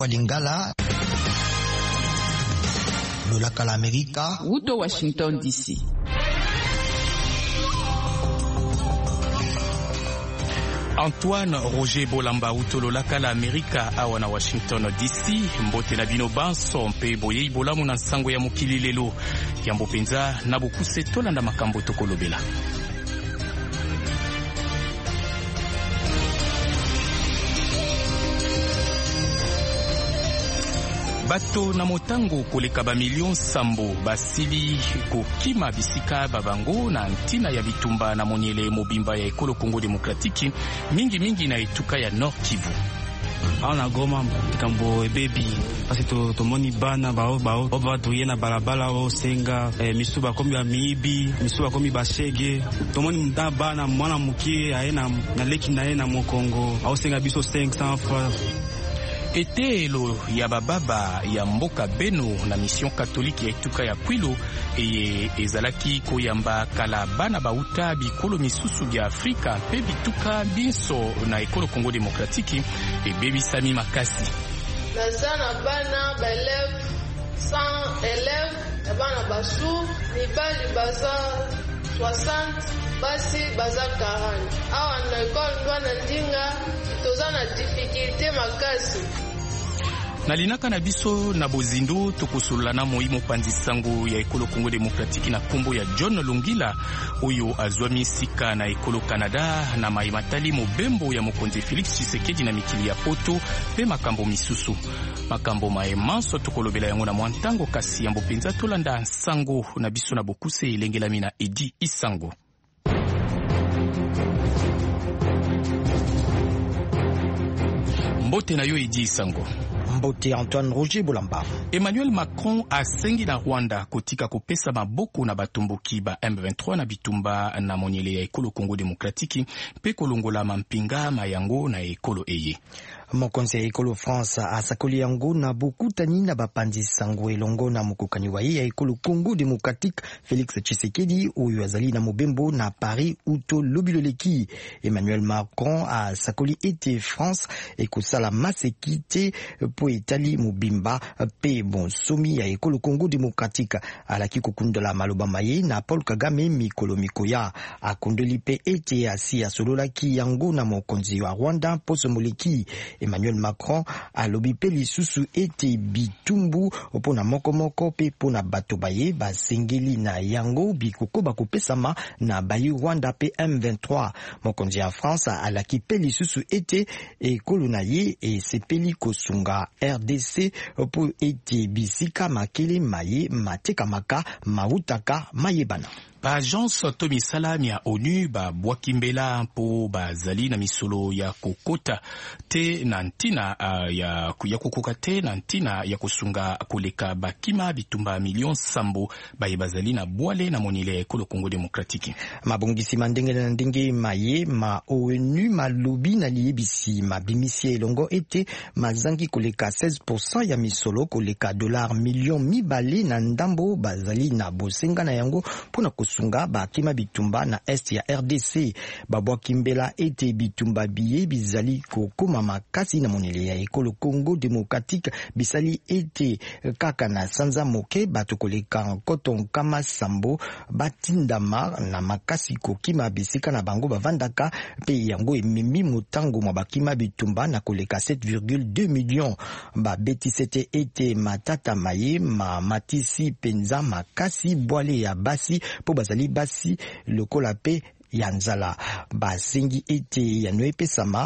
Lingala, Lolaka l'América, Uto Washington DC. Antoine Roger Bolamba Utololaka l'América awana Washington DC mbote na bino banso mpe boye ibolamu na nsango ya mokili lelo yambo penza na bokuse tolanda makambo tokolobela. Bato na motango koleka ba million sambo basili kokima bisika babango na ntina ya bitumba na monyele mobimba ya ekolo Kongo Demokratiki mingi na etuka ya Nord Kivu. Aona Goma kambo ebebi parce to moni bana ba tuye na balabala o senga misuba komi ba miibi misuba komi ba shege to moni mda bana mwana mukie aena na leki na ena mokongo au senga biso 500 francs. Etelo ya bababa ya mboka Beno na mission catholique ya etuka ya Kwilu eye ezalaki koyamba kala bana bauta bikolo misusu ya Afrika pe bituka binso na ekolo Kongo Demokratiki ebebisami makasi. Nazana bana baelev 100 élèves bana basu mibali baza 60 basi baza 40 awa na ekolo ndwana ndinga tozana difficulté makasi. Nalinaka na biso na bozindo tokosola na moimo panzi sango ya ekolo Kongo Demokratiki na kombo ya John Lungila oyo azwami sika na ekolo Canada na maimatali mobembo ya mokonzi Félix Tshisekedi na mikili ya poto pe makambo misusu makambo maemanso tokolobela yango na mwantango kasi yambo penza tolanda sango na biso na bokuse elengelami na Edi Isango. Mbote na yo Edi Isango. Mbote Antoine Roger Bolamba. Emmanuel Macron asengi na Rwanda kotika kopesa maboko na batomboki ba M23 na bitumba na monyele ya ekolo Kongo Demokratiki pe kolongola mampinga mayango na ekolo eye. Mokonzi ya ekolo France asakoli yango na bokutani na bapanzi sango elongo na mokokani wa ye ya ekolo Kongo Demokratique Félix Tshisekedi oyo azali na mobembo na Paris uto lobiloleki. Emmanuel Macron asakoli ete France ekosala masekite po etali mobimba pe bonsomi ya ekolo Kongo Demokratique alaki kokundola maloba maye na Paul Kagame mikolo mikoya akondoli pe ete asi asololaki yango na mokonzi wa Rwanda poso moleki. Emmanuel Macron alobi pe lisusu ete bitumbu pona mokomoko pe pona bato baye basengeli na yango bikoko bakopesama na bayi Rwanda pe M23. Mokonzi ya France alaki pe lisusu ete ekolo na ye esepeli kosunga RDC po ete bisika makele maye mateka maka mautaka mayebana. Ba agence to misalami ya ONU ba bwakimbela po bazali na misolo ya kokota te na ntina ya kokoka te na ntina ya kosunga koleka bakima bitumba million sambo baye bazali na bwale na monile ekolo Kongo Demokratiki. Mabongisi mandenge na ndenge maye ma ONU malobi na liebisi mabimisi elongo ete mazangi koleka 16% ya misolo koleka dollar million mibale na ndambo bazali na bosenga na yango pona sunga bakima bitumba na est ya RDC babwa kimbela ete bitumba biye bizali kokoma makasi na monele ya ekolo Kongo Demokratique bisali ete kaka na sanza moke batokoleka koton kama sambo batindama na makasi kokima bisika na bango bavandaka pe yango ememi motango mwa bakima bitumba na koleka 7,2 millions babeti sete ete matata maye ma matisi penza makasi bwale ya basi po bazali basi lokola pe yanzala basengi ete ya noepesama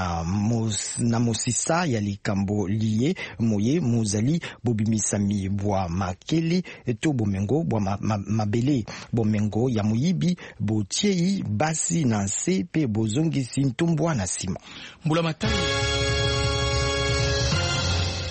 na mosisa ya likambo liye moye mozali bobimisami bwa makele to bomengo bwa mabele bomengo ya muyibi botiei basi na nse pe bozongisi ntombwa na sima. Mbula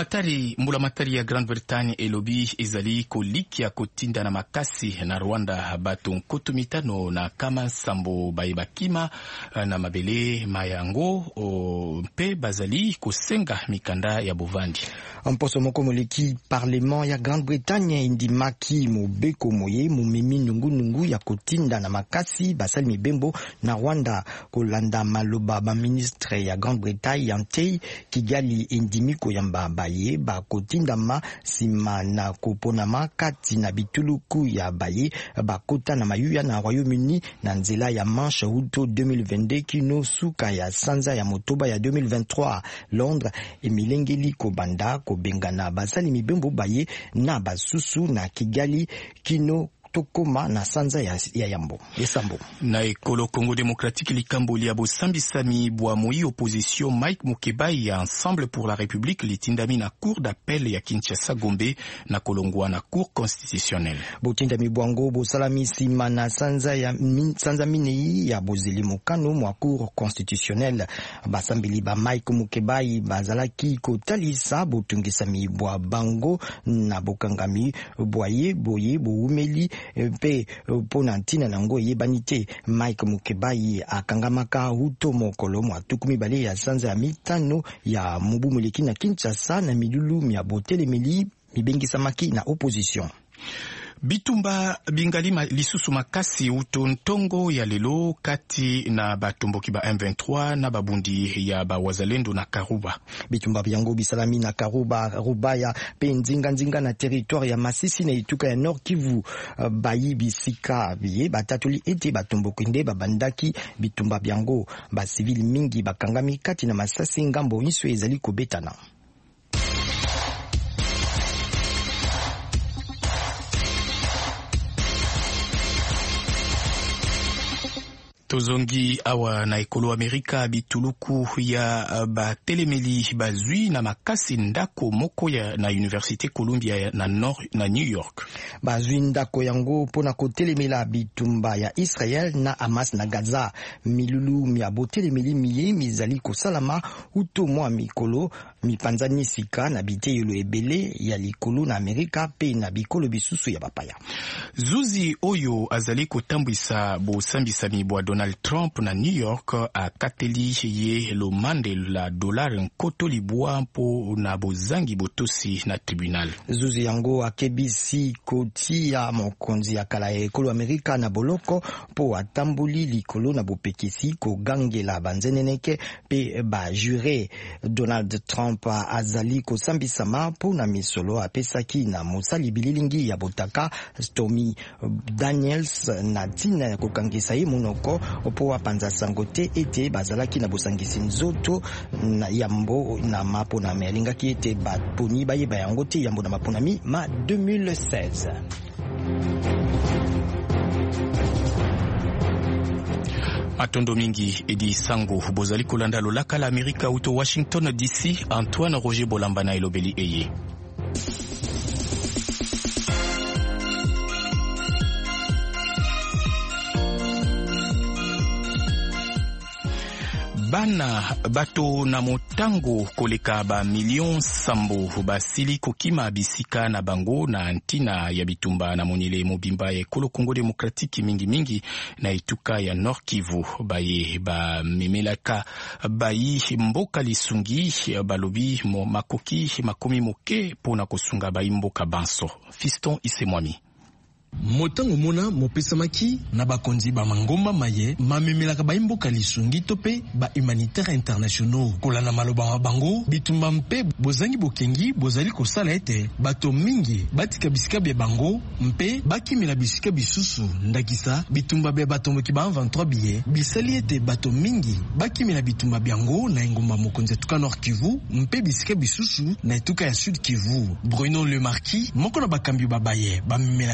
Mbulamatari ya Grande-Bretagne elobi ezali kolikia kotinda na makasi na Rwanda bato nkoto mitano na kama sambo bayebakima na mabele mayango mpe bazali kosenga mikanda ya bovandi. Mposo moko moleki parlement ya Grande-Bretagne indimaki mobeko moye mumemi nungu ya kotinda na makasi basali mibembo na Rwanda kolanda maloba ba ministre ya Grande-Bretagne yante Kigali indimi koyamba baye bakotinda ma sima na koponama kati na bituluku ya baye bakota na mayuya na Royaume-Uni na nzela ya Manche Huto 2022 kino suka ya sanza ya motoba ya 2023 Londres emilengeli kobanda kobengana basali mibembo baye na basusu na Kigali kino tokoma na sanza ya yambo yesambo na ekolo Congo démocratique likambo lia bosambisami bwa moi opposition Mike Mukebai ya Ensemble pour la République litindami na cour d'appel ya Kinshasa Gombe na kolongwa na cour constitutionnelle. Botindami bwango bosalami sima na sanza minei ya bozeli mokano mwa cour constitutionnelle basambili ba Mike Mukebai bazalaki kotalisa botungisami bwa bango na bokangami boye boumeli pe pona ntina nango yebanite. Mike Mukebai akangamaka huto mokolo mwa tukumi bale ya sanza ya mitano ya mubu muleki na Kinshasa na milulu mya botelemeli mibengisamaki na opposition. Bitumba bingalima lisusu makasi utontongo ya lelo kati na batomboki ba M23 na babundi ya ba wazalendo na Karuba. Bitumba byango bisalami na Karuba Rubaya pe nzinga na territoire ya Masisi na Ituka ya Nord Kivu bayi bisika biye batatuli ete batomboki nde babandaki bitumba byango ba civil mingi bakangami kati na masasi ngambo inso ezali kobetana. Tozongi awa na ekolo Amerika bituluku ya batelemeli bazwi na makasi ndako moko ya na Université Columbia na New York. Bazwi ndako yango pona kotelemela bitumba ya Israel na Hamas na Gaza. Milulu ya botelemeli miye mizali kosalama uto mwa mikolo mipanzani sika na biteyelo ebele ya likolo na Amerika pe na bikolo bisusu ya bapaya. Zuzi oyo azali kotambwisa bosambisami bwa Donald Trump na New York akateli ye lomande la dollar nkoto libwa mpo na bozangi botosi na tribunal. Zuzi yango akebisi koti ya mokonzi ya kala ya ekolo Amerika na boloko po atambuli likolo na bopekisi kogangela banzeneneke pe ba jure. Donald Trump azali kosambisama po na misolo apesaki na mosali bililingi ya botaka Stormy Daniels na tina ya kokangisa ye monoko opo apanza sangote ete bazalaki na bosangisi nzoto na yambo na mapo na melingaki ete baponi bayeba yango te yambo na maponami ma 2016. Atondo mingi edi sango bozali kolanda lolaka la Amerika uto Washington DC. Antoine Roger Bolamba na elobeli eye. Bana bato na motango koleka ba million sambo basili kokima bisika na bango na antina ya bitumba na monile mobimba ya ekolo Congo démocratique mingi na Ituka ya Nord Kivu baye ba memelaka bayi mboka lisungi balobi makoki makomi moke pona kosunga bayi mboka banso. Fiston Isemwami. Motango mona mopesamaki na bakonzi ba mangomba maye mamemelaka ba imboka lisungi tope ba humanitaire internationaux kolana maloba bango bitumba mpe bozangi bokengi bozali kosala ete bato mingi batika bisika bya bango mpe bakimela bisika bisusu ndakisa bitumba bya batomboki ba 23 biye bisali ete bato mingi bakimela bitumba byango na engomba mokonzi Ituka Nord Kivu mpe bisika bisusu na Ituka ya Sud Kivu. Bruno Le Marquis moko na bakambi babaye bamemelaka lisungi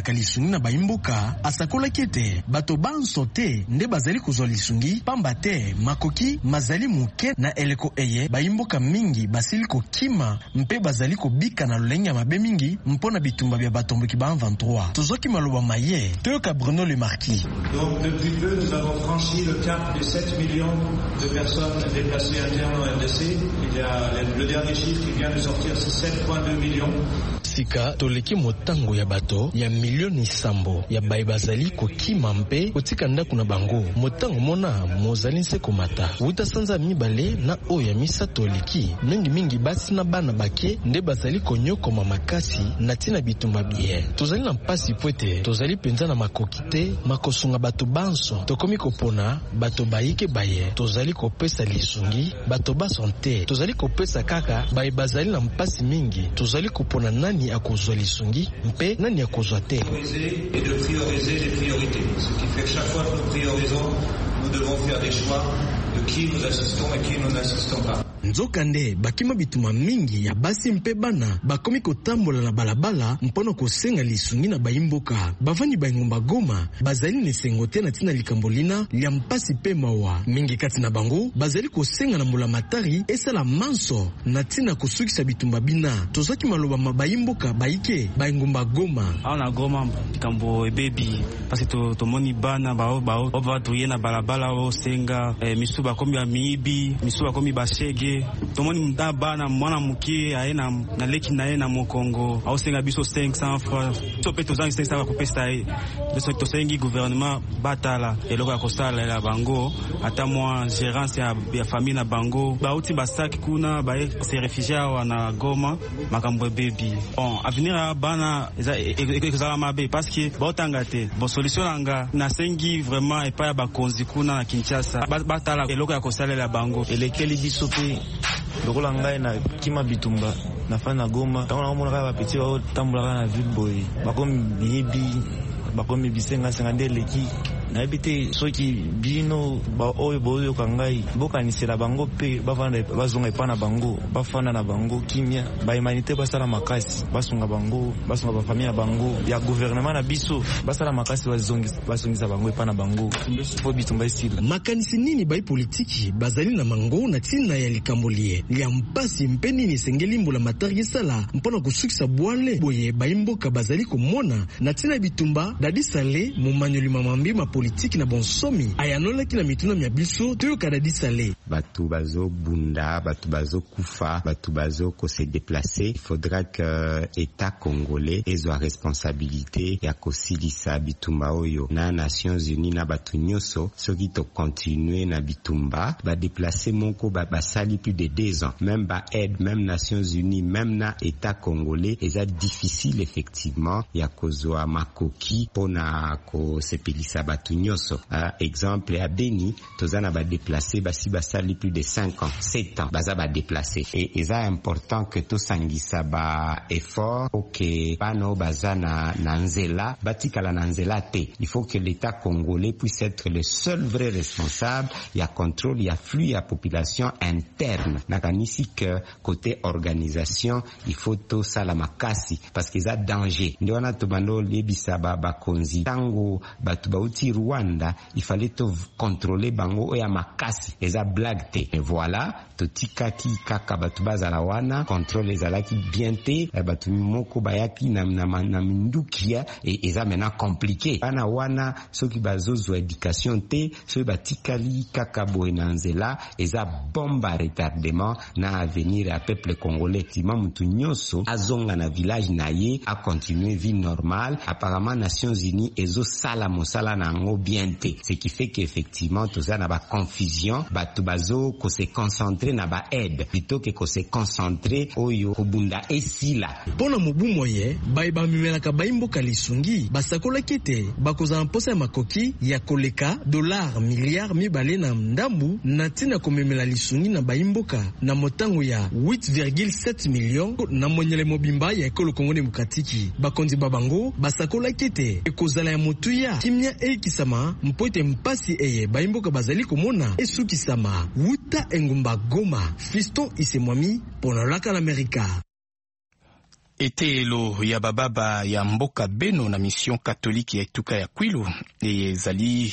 lisungi na baimboka asakola kete bato banso te nde bazali kozwa lisungi pamba te makoki mazali muke na eleko eye baimboka mingi basili kokima mpe bazali kobika na lolenge ya mabe mingi mpona bitumba bya batomboki ba 23 tozoki maloba maye toyoka Bruno Le Marquis. Donc depuis peu nous avons franchi le cap des 7 millions de personnes déplacées internes en RDC. Il y a le dernier chiffre qui vient de sortir, c'est 7,2 millions. Sika toleki motango ya bato ya milioni sambo ya bai bazali kokima mpe kotika ndako na bango motango mona mozali nse komata wuta sanza mibale na oya misa toleki mingi basi na bana bake nde bazali konyokoma makasi na tina bitumba biye tozali na mpasi pwete tozali penza na makokite makosunga bato banso tokomi kopona bato bayike baye tozali kopesa lisungi bato basante tozali kopesa kaka bai bazali na mpasi mingi tozali kopona nani akozwa lisungi mpe nani akozwa te. Et de prioriser les priorités, ce qui fait que chaque fois que nous priorisons, nous devons faire des choix de qui nous assistons et qui nous n'assistons pas. Nzokande bakima bituma mingi ya basi mpe bana bakomi kotambola na balabala mpona kosenga lisungi na baimboka bavani baingomba Goma bazali nesengo te na tina likambolina lia mpasi pe mawa mingi kati na bango bazali kosenga na mbula matari esala manso na tina kosukisa bitumba bina tozaki maloba mabaimboka baike baingomba Goma ana Goma likambo ebebi parce que tomoni bana bao obatuye na balabala o senga misuba komi ya miibi misuba komi bashege tomoni mda bana mwana mukie aena na leki na ena mokongo au senga biso 500 francs to peto zangi 500 ko pesa biso to sengi gouvernement batala eloko ya kosala la bango ata moi gérance ya famille na bango bauti basaki kuna ba se réfugiés wana Goma makambo baby bon avenir ya bana ezala mabe parce que bautanga te bon solution nga na sengi vraiment et pas ba konzi kuna na Kinshasa batala eloko ya kosala la bango elekeli biso pe lokola ngai na kima bitumba na fana Goma tango mona ka ba petit ba tambola na ville boy bakomi bibi bakomi bisenga sengande leki na ebite soki bino ba oyo boyo kangai bokanisela bango pe bavanda bazonga epana bango bafana na bango kimia ba humanité basala makasi basunga bango basunga ba famille bango ya gouvernement na biso basala makasi bazongisa bango epana bango fo bitumba isila makanisi nini bai politiki bazali na mango na tina ya likambolie lia mpasi mpeni ni sengeli mbula matari sala mpona kusukisa bwale boye baimboka bazali komona na tina bitumba dadisale mu manyoli mamambi politique na bonsomi ayanola kila mituna mya biso to kadadi sale batu bazo bunda batu bazo kufa batu bazo ko se déplacer. Il faudra que état congolais ait la responsabilité ya kosilisa bitumba oyo na Nations Unies na batu nyoso soki to continuer na bitumba ba déplacer moko ba sali plus de 2 ans même ba aide même Nations Unies même na état congolais eza difficile effectivement ya kozwa makoki pona ko sepelisa batu nyoso. Exemple à Beni tozana ba déplacer basi basali plus de 5 ans 7 ans baza ba déplacer et eza important que to sangisa ba effort OK bano bazana na nzela batikala na nzela te. Il faut que l'état congolais puisse être le seul vrai responsable ya contrôle ya flux ya population interne na kanisi que côté organisation il faut to sala makasi parce que ça danger ndio wana tobando lebisa ba konzi tango batu bauti Rwanda il fallait to contrôler bango oya makasi eza blague te et voilà to tikaki kaka batu bazala wana contrôle ezalaki bien te batu moko bayaki na mindukia et eza maintenant compliqué bana wana soki bazozo éducation te soki batikali kaka boye na nzela eza bomba retardement na avenir ya peuple congolais tima mutu nyoso azonga na village na ye a continuer vie normale apparemment Nations Unies ezo sala mosala na ngo bien te ce qui fait qu'effectivement tout ça na ba confusion batu bazo ko se concentrer na ba aide plutôt que ko se concentrer oyo kobunda esila pona mobu moye ba mimelaka baimboka lisungi basakola kete bakoza mposa ya makoki ya koleka $, milliard mibale na ndambu na tina komemela lisungi na baimboka na motango ya 8,7 millions na monyele mobimba ya ekolo Kongo Demokratiki bakonzi babango basakola kete ekozala ya motuya kimia ekisama mpoite mpasi eye baimboka bazali komona esukisama wuta engumba Goma Fiston Isemwami pona laka l'Amerika. Etelo ya bababa ya mboka Beno na mission catholique ya etuka ya Kwilu ezalaki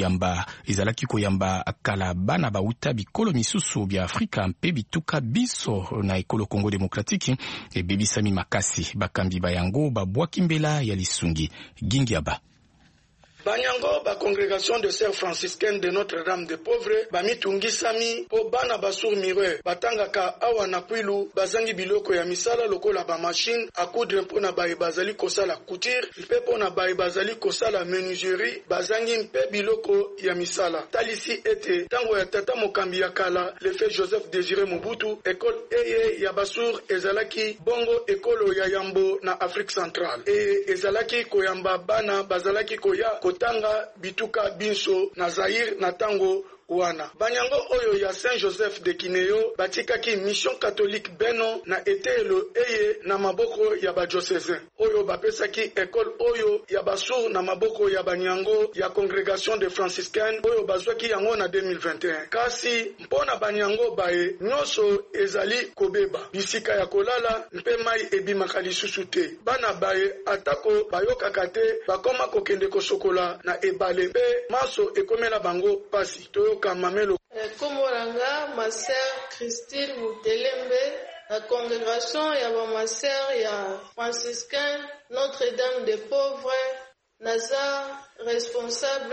koyamba kala bana bauta bikolo misusu bya Afrika mpe bituka biso na ekolo Congo démocratique ebebisami makasi bakambi bayango babwaki mbela ya lisungi Gingiaba. Banyango ba congrégation de sœurs franciscaines de Notre-Dame des Pauvres bamitungisami po bana basurmirwe batangaka awa na Kwilu bazangi biloko ya misala lokola ba machine à coudre mpona baye bazali kosala couture mpe pona baye bazali kosala menuiserie bazangi mpe biloko ya misala talisi ete tango ya tata mokambi ya kala le fait Joseph Désiré Mobutu école eye ya basur ezalaki bongo ekolo ya yambo na Afrique centrale ezalaki koyamba bana bazalaki koya tanga bituka binso na Zaire na tango wana banyango oyo ya Saint Joseph de Kineyo batikaki mission catholique Beno na etelo eye na maboko ya badiocésain oyo bapesaki école oyo ya basur na maboko ya banyango ya congrégation de franciscaine oyo bazwaki yango na 2021 kasi mpona banyango bae nyonso ezali kobeba bisika ya kolala mpe mai ebimaka lisusu te bana bae atako bayokaka te bakoma kokende kosokola na ebale mpe maso ekomela bango pasi Komoranga, ma sœur Christine Moutelembe, la congrégation ya ma sœur ya franciscain Notre-Dame des Pauvres, naza responsable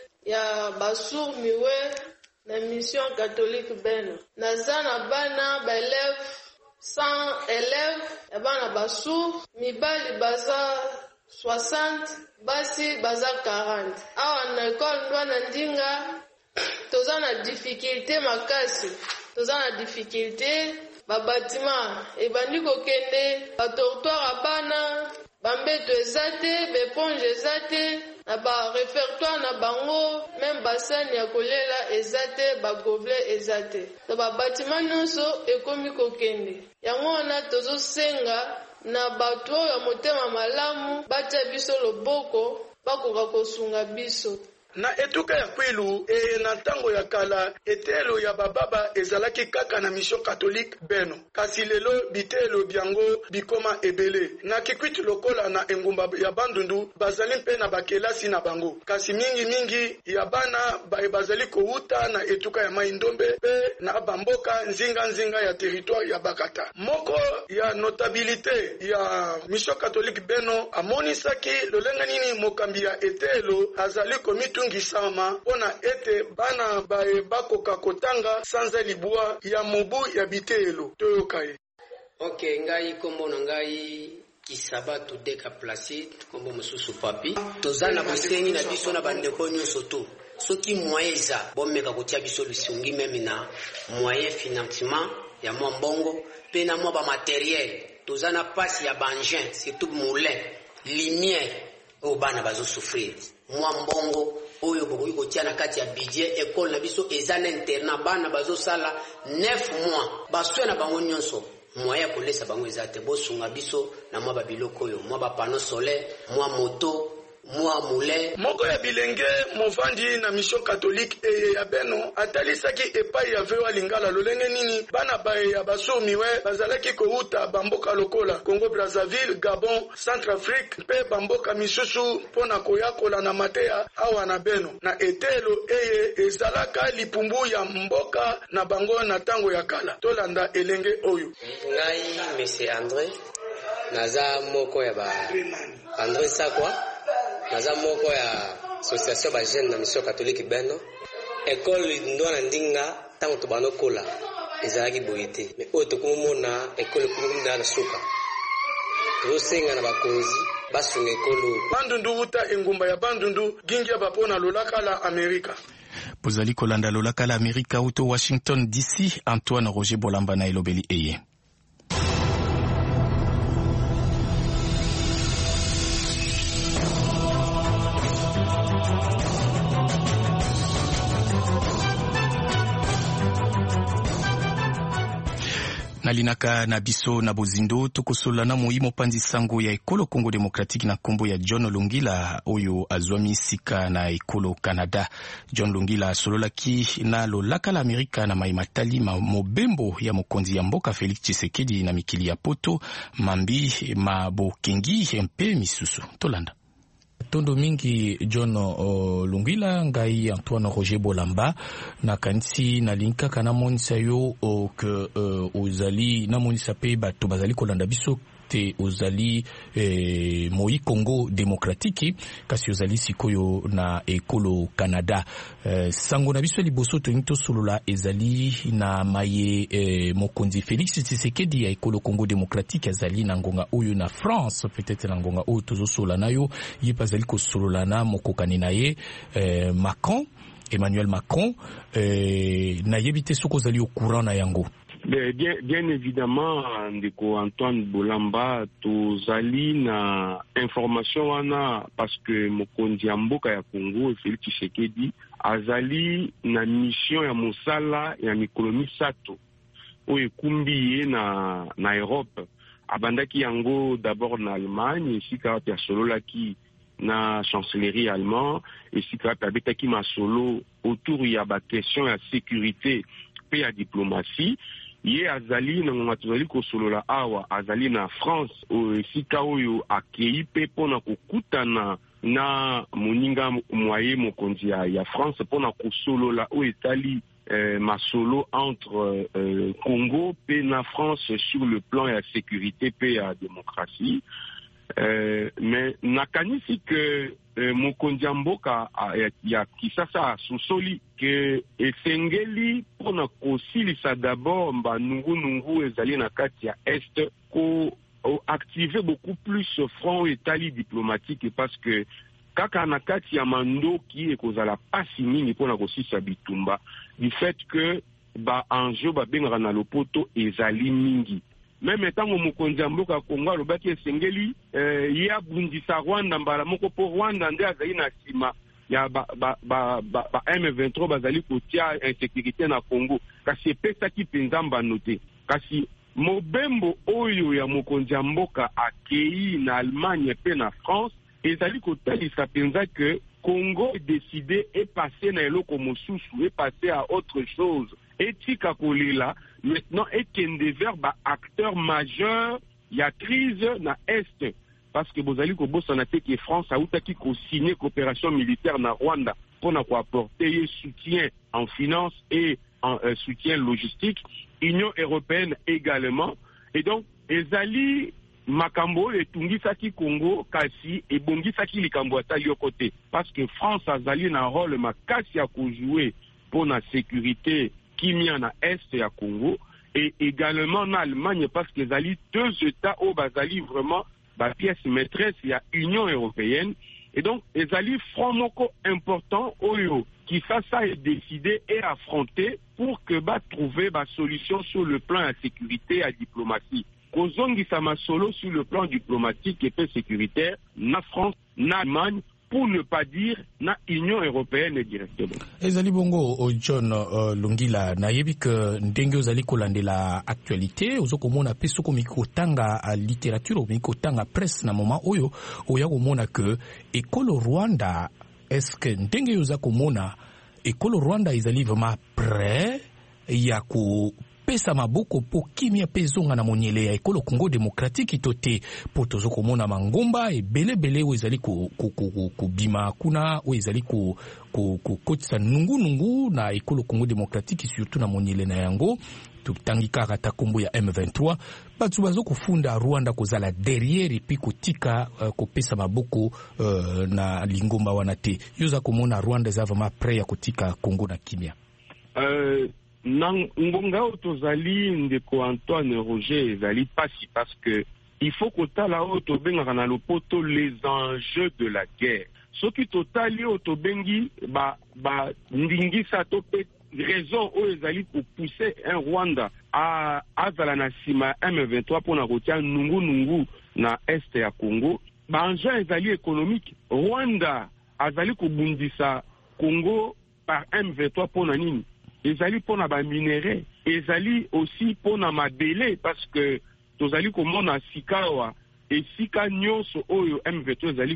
ya basur miwe na mission catholique Beno. Naza na bana ba élève 100 élèves ya bana basur mibali baza 60 basi baza 40. Awa na école ndwana ndinga toza na difficulté makasi toza na difficulté babatima ebandi kokende batortoire bana bambeto ezate beponge ezate na barepertoire na bango même basani ya kolela ezate bagobelet ezate to babatima nyonso ekomi kokende yango wana tozosenga na bato ya motema malamu batia biso loboko bakoka kosunga biso na etuka ya Kwilu na tango ya kala etelo ya bababa ezalaki kaka na mission catholique Beno kasi lelo bitelo byango bikoma ebele na kikwiti lokola na engumba ya Bandundu bazali mpe na bakelasi na bango kasi mingi ya bana bazali kouta na etuka ya Maindombe pe na bamboka nzinga ya territoire ya Bakata moko ya notabilité ya mission catholique Beno amonisaki lolenga nini mokambi ya etelo azali komitu ngisama pona ete bana bae bakoka kotanga sanza libua ya mobu ya bitelo toyokaye. Ok, ngai kombo na ngai Kisabatu Deka Placide kombo mususu papi tozana bosengi na biso na bandeko nyonso to soki moyeza bomeka kotia biso lusungi meme na moyen financement ya mwa mbongo pe na mwa ba matériel tozana pasi ya bangin surtout moulin lumière o bana bazo souffrir mwa mbongo oyo bokoki kotia na kati ya budget école na biso ezana internat bana bazo sala 9 mois baswe na bango nyonso moya kolesa bango ezate bosunga biso na mwa babiloko oyo mwa ba panneau solaire mwa moto mwa moulin moko ya bilenge movandi na mission catholique ya Beno atalisaki epai ya vewa lingala lolenge nini bana bae ya basumiwe bazalaki kouta bamboka lokola Congo Brazzaville Gabon Centrafrique mpe bamboka misusu pona koyakola na mateya awa na Beno na etelo ezalaka lipumbu ya mboka na bango na tango ya kala tolanda elenge oyo ngai monsieur André naza moko ya ba André Sakwa naza moko ya association ba jeune na mission catholique Beno école ndwana ndinga tango to banokola ezalaki boyete mais oyo tokomona école kumunda na suka tosenga na bakonzi basunga école Bandundu uta engumba ya Bandundu gingia bapona lolaka la Amerika pozali kolanda lolaka la Amerika uto Washington DC Antoine Roger Bolamba na elobeli eye. nalinaka na biso na bozindo tokosola na moimo panzi sango ya ekolo Congo Democratique na kombo ya John Lungila oyo azwami sika na ekolo Canada. John Lungila sololaki na lolaka la Amerika na maimatali mobembo ya mokonzi ya mboka Félix Tshisekedi na mikili ya poto mambi mabokengi mpe misusu tolanda. Tondo mingi John Lungila ngai Antoine Roger Bolamba na kanisi na linka kana monisa yo que ozali na monisa pe bato bazali kolanda biso te ozali moi Congo Démocratique kasi ozali sikoyo na ekolo Canada. Sango na biso liboso to solola ezali na maye mokonzi Félix Tshisekedi ya ekolo Congo Démocratique azali na ngonga oyo na France, peut-être na ngonga oyo tozosola nayo ye bazali ko solola na mokokani na ye Emmanuel Macron na yebite soko zali au courant na yango. Bien évidemment, ndeko Antoine Bolamba tozali na information wana parce que mokonzi ya mboka ya Congo Félix Tshisekedi azali na mission ya mosala ya mikolo misato oyo ekumbi ye na Europe. Abandaki yango d'abord na Allemagne esika ya sololaki na chancellerie allemand esika abetaki masolo autour ya ba question ya sécurité pe ya diplomatie. Ye azali na ngatozali ko solola awa azali na France esika oyo akei pe pona kokutana na moninga moye mokonzi ya France pona kosolola o etali masolo entre Congo pe na France sur le plan ya sécurité pe ya démocratie. Mais nakanisi que mokonzi ya mboka ya Kisasa susoli que esengeli pona kosilisa d'abord mba nungu ezali na kati ya Est ko activer beaucoup plus ce front etali diplomatique parce que kaka na kati ya mandoki ekozala pasi mingi pona kosisa bitumba du fait que ba enjeu ba bengaka na lopoto ezali mingi. Même etango mokonzi ya mboka Kongo alobaki esengeli ya bundisa Rwanda mbala moko po Rwanda nde azali na sima ya ba M23 bazali kotia insécurité na Congo kasi epesaki penza mbano te. Kasi mobembo oyo ya mokonzi ya mboka akei na Allemagne pe na France ezali kotalisa penza que Congo décidé et passé na eloko mosusu et passé à autre chose. Etika kolela maintenant ekende vers ba acteur majeur ya crise na Est parce que bozali ko bosana te que France a outaki ko signer coopération militaire na Rwanda pour na ko apporter soutien en finance et en soutien logistique, Union européenne également, et donc ezali makambo etungisaki Congo kasi ebongisaki likambo atali yo côté parce que France azali na rôle makasi ya ko jouer pour na sécurité kimia na Est ya Congo et également en Allemagne parce que ezali deux états au bazali vraiment ba pièce maîtresse ya Union européenne et donc ezali front moko important oyo qui ça est décidé et affronté pour que ba trouver ba solution sur le plan de sécurité et diplomatie. Kozongisa masolo sur le plan diplomatique et sécuritaire na France, na Allemagne, pour ne pas dire na Union européenne directement. Ezali bongo John Lungila na yebi que ndenge ozali kolandela actualité ozokomona pe soko mikotanga littérature mikotanga presse na moment oyo oya komona que ekolo Rwanda est-ce que ndenge ozakomona ekolo Rwanda ezali vraiment prêt ya ko pesa maboko po kimia pezonga na monyele ya ekolo Congo Démocratique itote po tozoko mona mangomba e belebele o ezali ko bima kuna o ezali ko kotisa nungu na ekolo Congo Démocratique surtout na monyele na yango tutangika kata kombo ya M23 batu bazo kufunda Rwanda kozala derrière epi kotika kopesa maboko na lingomba wana te yoza komona Rwanda za vraiment prêt ya kotika Congo na kimia. Ngonga otozali ndeko Antoine Roger ezali pasi parce que il faut kotala otobenga na lopoto les enjeux de la guerre. Soki totali otobengi ba ndingisa tope raison o ezali pour pousser un Rwanda à azala na sima M23 pour na kotia nungu na Est ya Congo. Ba enjeu ezali économique. Rwanda azali kubundisa Congo par M23 pour na nini ezali pona ba minéraux ezali aussi pona mabele parce que tozali komona sikawa esika nyonso oyo M23 ezali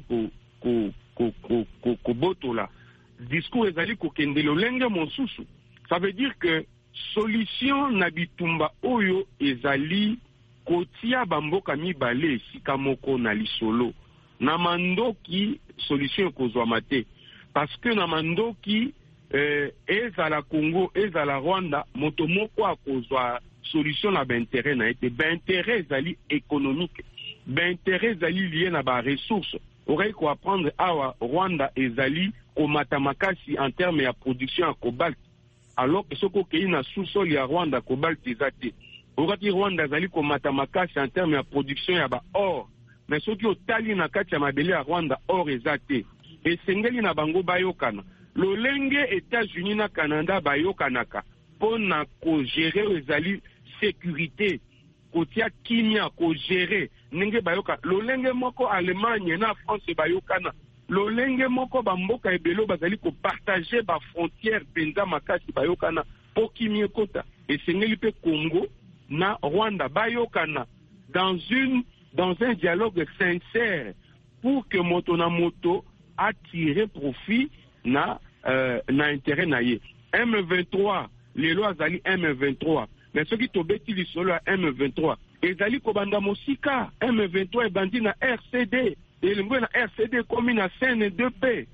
kobotola discours ezali kokende lolenge mosusu. Ça veut dire que solution na bitumba oyo ezali kotia bamboka mibale esika moko na lisolo na mandoki solution ekozwama te parce que na mandoki ezala Congo ezala Rwanda moto moko akozwa solution na baintérêt na ete baintérêt ezali économique baintérêt ezali lié na baressources aurait ko apprendre awa Rwanda ezali komata makasi en termes ya production ya cobalt alors que soko kei na sous-sol ya Rwanda cobalt ezate okati Rwanda ezali komata makasi en termes ya production ya ba or mais soki otali na kati ya mabele ya Rwanda or ezate esengeli na bango bayokana lolenge États-Unis na Canada bayokanaka pona ko gérer ezali sécurité kotia kimia ko gérer ndenge bayoka lolenge moko Allemagne na France bayokana lolenge moko bamboka ebelo bazali ko partager ba frontière penza makasi bayokana po kimia kota esengeli pe Congo na Rwanda bayokana dans un dialogue sincère pour que moto na moto attirer profit na intérêt na ye. M23 les lois azali M23 mais ceux qui tobeti lisolo ya M23 ezali kobanda mosika M23 ebandi na RCD elengwe na RCD komi na CN2P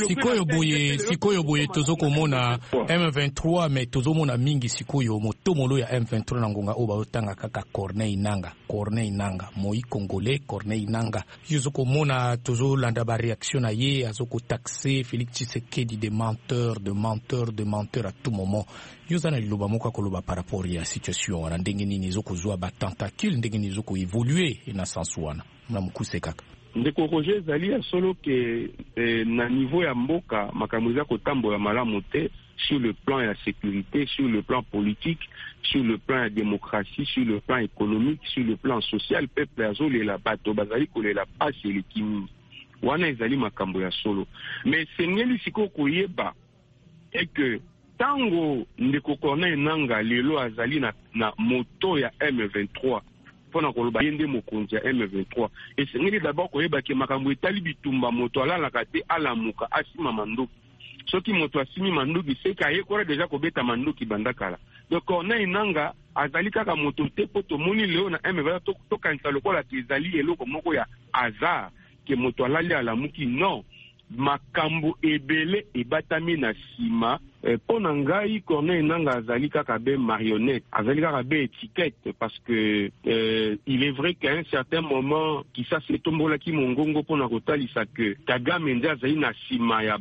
sikoyo boye tozokomona M23 mais tozomona mingi sikoyo motomolo ya M23 na ngonga oyo baotanga kaka Corneille Nanga moi congolais Corneille Nanga yozokomona tozolanda ba réaction na ye azoko taxer Félix Tshisekedi de menteur à tout moment yozana liloba moko koloba par rapport ya situation na ndenge nini zokozwa ba tentacule ndenge nini zoko évoluer na sens wana na mukuse kaka ndeko Roger ezali ya solo ke na niveau ya mboka makambo eza kotambola malamu te sur le plan ya sécurité, sur le plan politique, sur le plan ya démocratie, sur le plan économique, sur le plan social, peuple azolela bato bazali kolela pasi eleki mingi wana ezali makambo ya solo mais sengeli siko koyeba et que tango ndeko Corneille Nanga lelo azali na moto ya M23 pona koloba yende mokonzi ya M23 esengeli d'abord koyeba ke makambo etali bitumba moto alalaka te alamuka asima mandoki soki moto asimi mandoki seka ayekora deja kobeta mandoki bandakala donc Corneille Nanga azali kaka moto te po tomoni leo na M23 tokanisa lokola ezali eloko moko ya hasard ke moto alali alamuki non makambo ebele ebatami na sima pona ngai Corneille Nanga azali kaka be marionnette azali kaka be étiquette parce que il est vrai qu'à un certain moment kisa se tombola ki mongongo pona kotalisa que Kagame nde azali na sima ya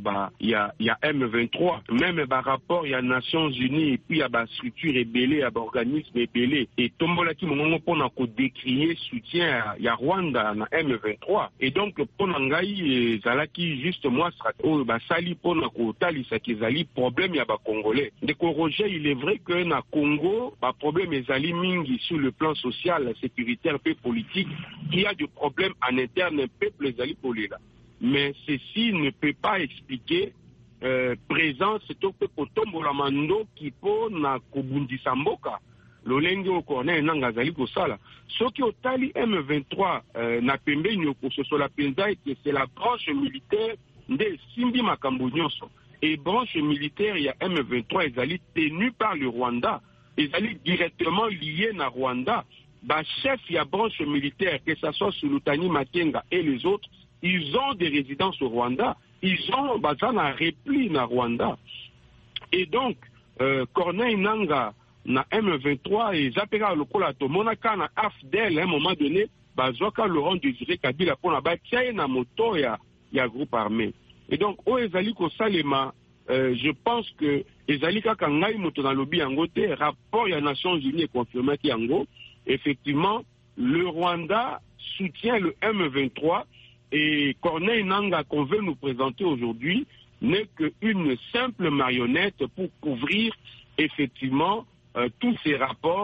M23 même ba rapport ya Nations Unies et puis ya ba structure ebele ya ba organisme ebele et tombola ki mongongo pona ko décrier soutien ya Rwanda na M23 et donc pona ngai zalaki juste moi o ba sali pona kotalisa kezali problème ya ba Congolais. Ndeko Roger, il est vrai que na Congo, ba problème ezali mingi sur le plan social, sécuritaire et politique, il y a du problème en interne peuple ezali polela. Mais ceci ne peut pas expliquer présence to pe kotombola mando ki po na kobundisa mboka. Lolenge o Corneille Nanga azali kosala. Soki otali M23 na pembeni okososola penza que c'est la branche militaire nde simbi makambo nyonso. Et branche militaire, il y a M23, ils allaient tenus par le Rwanda, ils allaient directement liés à Rwanda. Bah, chef, il y a branche militaire, que ce soit Sulutani Makenga et les autres, ils ont des résidences au Rwanda, ils ont un repli na Rwanda. Et donc, Corneille Nanga, na M23, et Zapera Lokola Tomonaka, na AFDEL, à un moment donné, Bazoka Laurent Désiré Kabila, pour la bataille na moto, il y a groupe armé. Et donc, au Ezali Kosalema, je pense que Ezali Kakangai Moto lobby yango te, rapport ya Nations Unies confirmé yango, effectivement, le Rwanda soutient le M23 et Corneille Nanga qu'on veut nous présenter aujourd'hui n'est qu'une simple marionnette pour couvrir effectivement tous ces rapports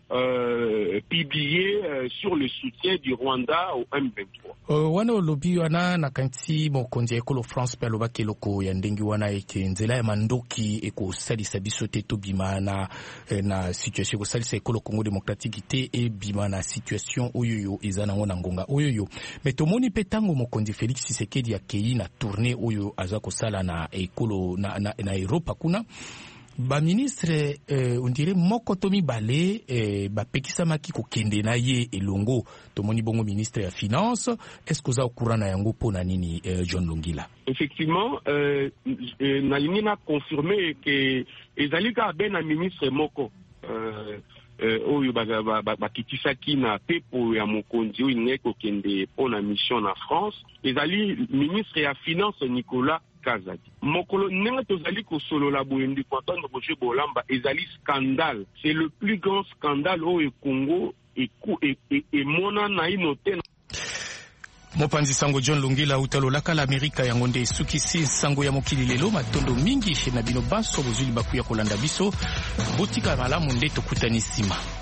publié sur le soutien du Rwanda au M23. Wana olobi wana na kanti mokonzi ekolo France pe alobaki eloko ya ndengi wana eke nzela ya mandoki ekosalisa biso te tobima na situation ekosalisa ekolo Congo démocratique te ebima na situation oyoyo eza nango na ngonga oyoyo. Mais tomoni pe tango mokonzi Félix Tshisekedi akei na tournée oyo aza kosala na ekolo na Europa kuna ba ministre on dirait moko tomi balé ba pekisamaki ko kende na ye elongo tomoni bongo ministre ya finance. Est-ce que za okurana na yango pona nini John Longila? Effectivement nalingi na confirmer que ezalika ben na ministre moko oyo bakitisaki na pepo ya mokonzi oyo ngeko kende pona mission na France ezali ministre ya finance Nicolas Kazadi. Mokolo nenga tozali ko solo la boyendi kontan Roger Bolamba ezali scandale. C'est le plus grand scandale au Congo et mona na inote. Mopanzi sango John Longila utalolaka la Amerika ya ngonde sukisi sango ya mokili lelo matondo mingi na bino baso bozuli bakuya kolanda biso botika malamu nde tokutani sima.